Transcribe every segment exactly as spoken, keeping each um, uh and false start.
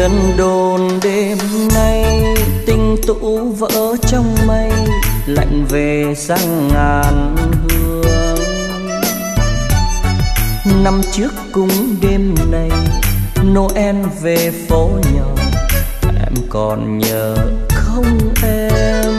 Thuyền đồn đêm nay tình tụ vỡ trong mây, lạnh về sang ngàn hương. Năm trước cũng đêm này Noel về phố nhỏ, em còn nhớ không em?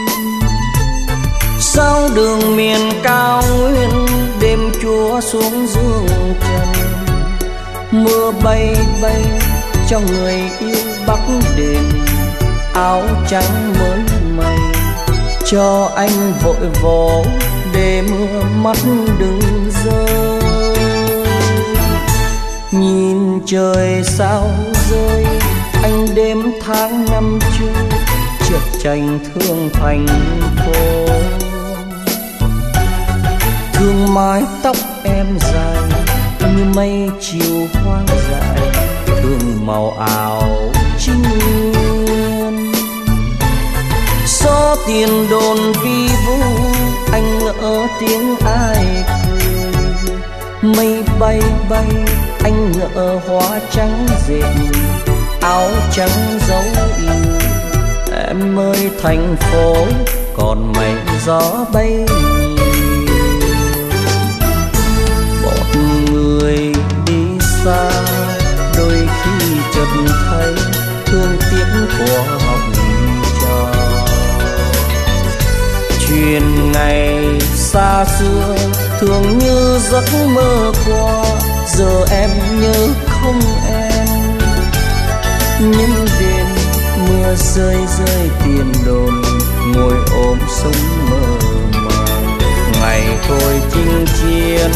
Sao đường miền cao nguyên đêm chúa xuống dương trần, mưa bay bay cho người yêu Bắc đêm, áo trắng mới may cho anh vội vó để mưa mắt đừng rơi. Nhìn trời sao rơi anh đêm tháng năm trôi, chợt tranh thương thành phố. Thương mái tóc em dài như mây chiều hoang dại, thương màu áo trinh nguyên. Gió tiền đồn vi vu anh ngỡ tiếng ai cười, mây bay bay anh ngỡ hoa trắng dệt, áo trắng dấu yêu. Em ơi thành phố còn mây gió bay nhiều, một người đi xa đôi khi chợt thấy thương tiếc của học trò. Chuyện ngày xa xưa thường như giấc mơ qua, giờ em nhớ không em? Những đêm mưa rơi rơi tiền đồn, ngồi ôm súng mơ màng, ngày thôi chinh chiến.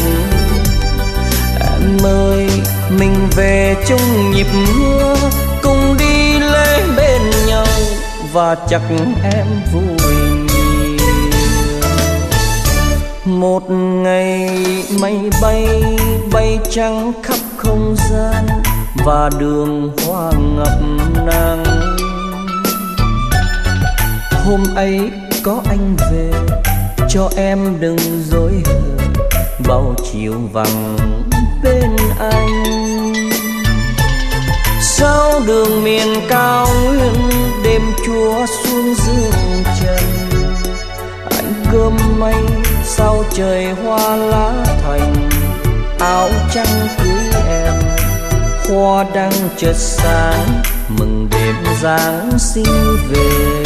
Em ơi mình về chung nhịp mưa, cùng đi lễ bên nhau và chắc em vui nhiều. Một ngày mây bay bay trắng khắp không gian và đường hoa ngập nắng. Hôm ấy có anh về cho em đừng dối hờn, bao chiều vắng bên anh. Sao đường miền cao nguyên đêm chúa xuống dương trần, anh gom mây sao trời hoa lá thành, áo trắng cưới em hoa đang chợt sáng, mừng đêm Giáng sinh về.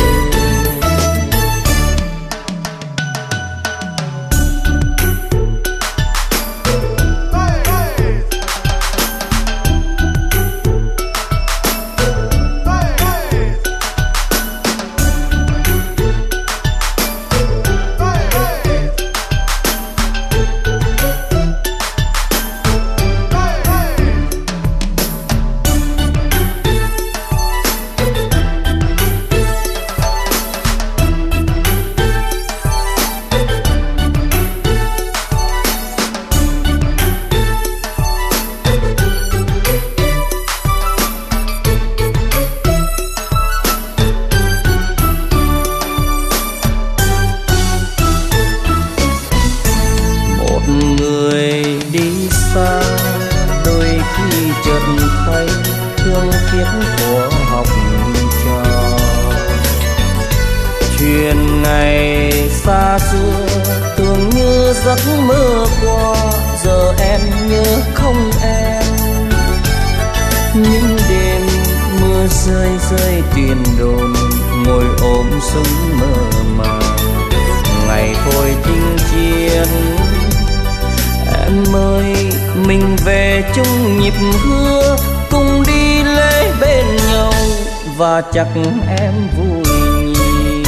Chắc em vui nhiều.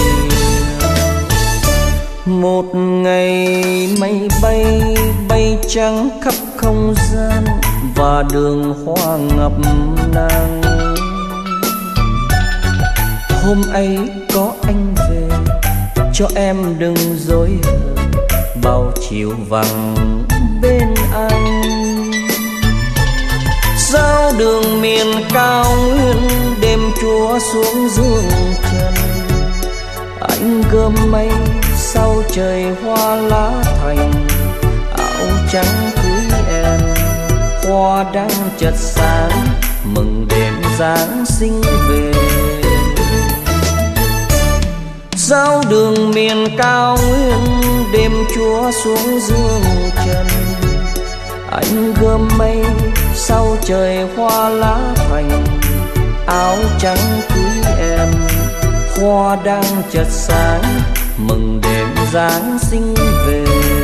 Một ngày mây bay bay trắng khắp không gian và đường hoa ngập nắng. Hôm ấy có anh về cho em đừng dối hờn, bao chiều vắng bên anh. Sao đường miền cao nguyên đêm chúa xuống dương trần, anh gom mây sau trời hoa lá thành, áo trắng cưới em hoa đang chợt sáng, mừng đêm Giáng sinh về. Giao đường miền cao nguyên, đêm Chúa xuống dương trần. Anh gom mây sau trời hoa lá thành, áo trắng cưới em, hoa đang chợt sáng, mừng đêm Giáng sinh về.